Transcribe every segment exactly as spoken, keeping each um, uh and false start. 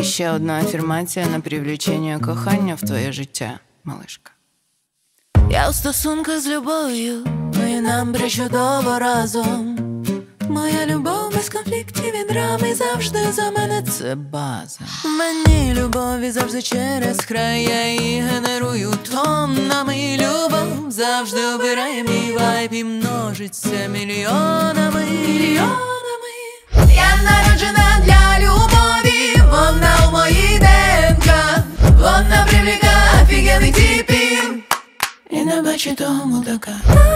ще одна афірмація на привлечення кохання в твоє життя, малишка. Я у стосунках з любов'ю, і нам причудово разом. Моя любов без конфліктів і драми завжди за мене це база. Мені любові завжди через край, я її генерую тоннами. Любов завжди обирає мій вайб і множиться мільйонами. Мільйонами. Я народжена для любові, вона у моїй ДНК. Вона привлікає офігенних типів і не бачить того мудака.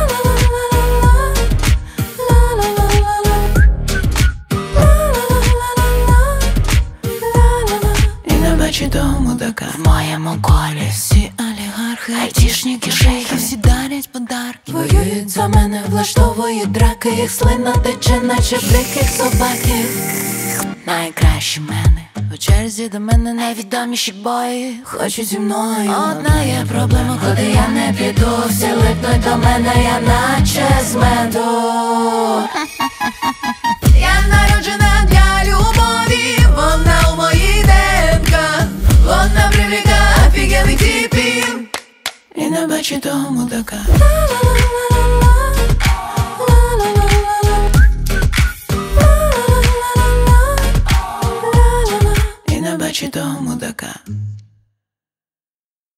Того мудака. В моєму колі всі олігархи, айтішники, шейхи, всі дарять подарки. Воюють за мене, влаштовують драки, їх слина тече, наче в диких собаків. Найкращі мене, у черзі до мене найвідоміші бої. Хочуть зі мною, одна є проблема, куди я не піду. Всі липнуть до мене, я наче з меду. Я народжена для любові, вона у моїй ДНК. Вона привлікає офігенних типів і не бачить того мудака. І не бачить того мудака.